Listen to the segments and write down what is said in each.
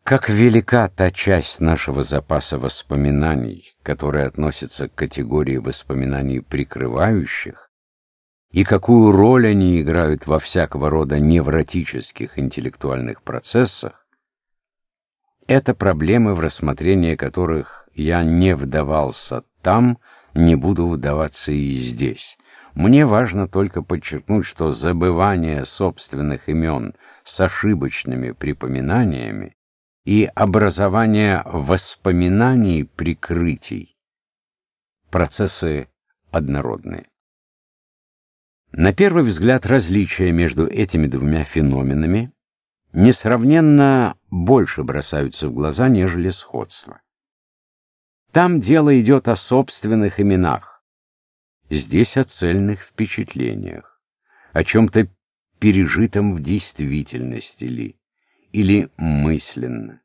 Как велика та часть нашего запаса воспоминаний, которая относится к категории воспоминаний прикрывающих, и какую роль они играют во всякого рода невротических интеллектуальных процессах, это проблемы, в рассмотрение которых я не вдавался там, не буду вдаваться и здесь. Мне важно только подчеркнуть, что забывание собственных имен с ошибочными припоминаниями и образование воспоминаний прикрытий — процессы однородные. На первый взгляд различия между этими двумя феноменами несравненно больше бросаются в глаза, нежели сходство. Там дело идет о собственных именах, здесь о цельных впечатлениях, о чем-то пережитом в действительности ли, или мысленно.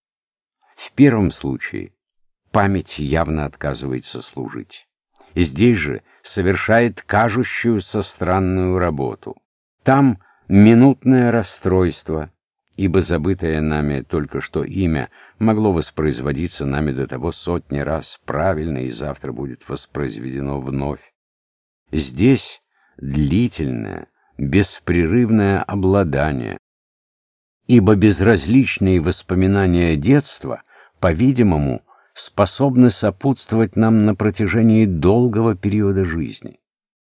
В первом случае память явно отказывается служить. Здесь же совершает кажущуюся странную работу. Там минутное расстройство, ибо забытое нами только что имя могло воспроизводиться нами до того сотни раз правильно и завтра будет воспроизведено вновь. Здесь длительное, беспрерывное обладание, ибо безразличные воспоминания детства, по-видимому, способны сопутствовать нам на протяжении долгого периода жизни.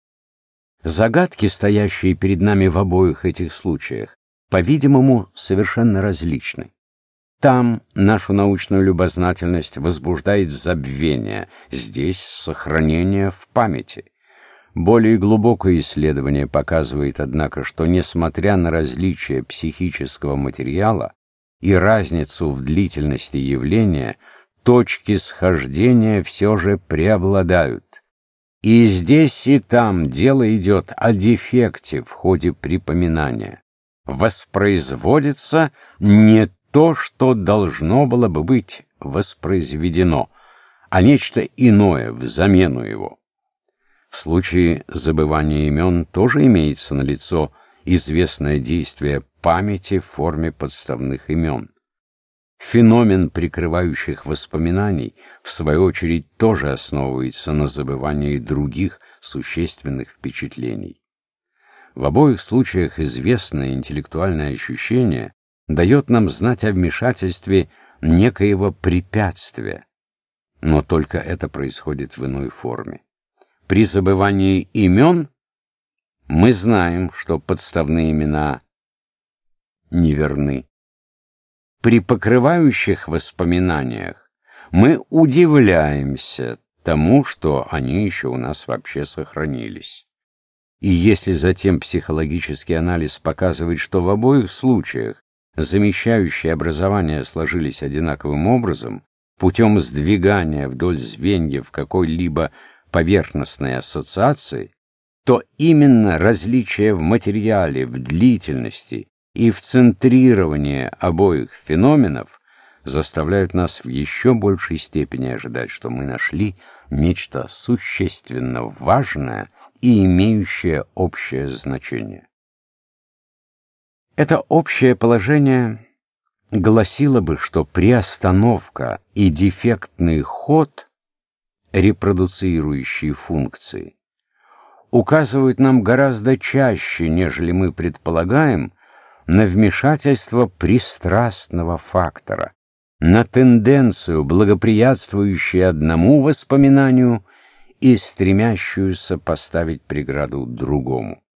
Загадки, стоящие перед нами в обоих этих случаях, по-видимому, совершенно различны. Там нашу научную любознательность возбуждает забвение, здесь сохранение в памяти. Более глубокое исследование показывает, однако, что, несмотря на различия психического материала и разницу в длительности явления, точки схождения все же преобладают. И здесь, и там дело идет о дефекте в ходе припоминания. Воспроизводится не то, что должно было бы быть воспроизведено, а нечто иное взамену его. В случае забывания имен тоже имеется налицо известное действие памяти в форме подставных имен. Феномен прикрывающих воспоминаний, в свою очередь, тоже основывается на забывании других существенных впечатлений. В обоих случаях известное интеллектуальное ощущение дает нам знать о вмешательстве некоего препятствия, но только это происходит в иной форме. При забывании имен мы знаем, что подставные имена неверны. При покрывающих воспоминаниях мы удивляемся тому, что они еще у нас вообще сохранились. И если затем психологический анализ показывает, что в обоих случаях замещающие образования сложились одинаковым образом, путем сдвигания вдоль звеньев какой-либо поверхностной ассоциации, то именно различия в материале, в длительности и в центрировании обоих феноменов заставляют нас в еще большей степени ожидать, что мы нашли нечто существенно важное и имеющее общее значение. Это общее положение гласило бы, что приостановка и дефектный ход репродуцирующие функции указывают нам гораздо чаще, нежели мы предполагаем, на вмешательство пристрастного фактора, на тенденцию, благоприятствующую одному воспоминанию и стремящуюся поставить преграду другому.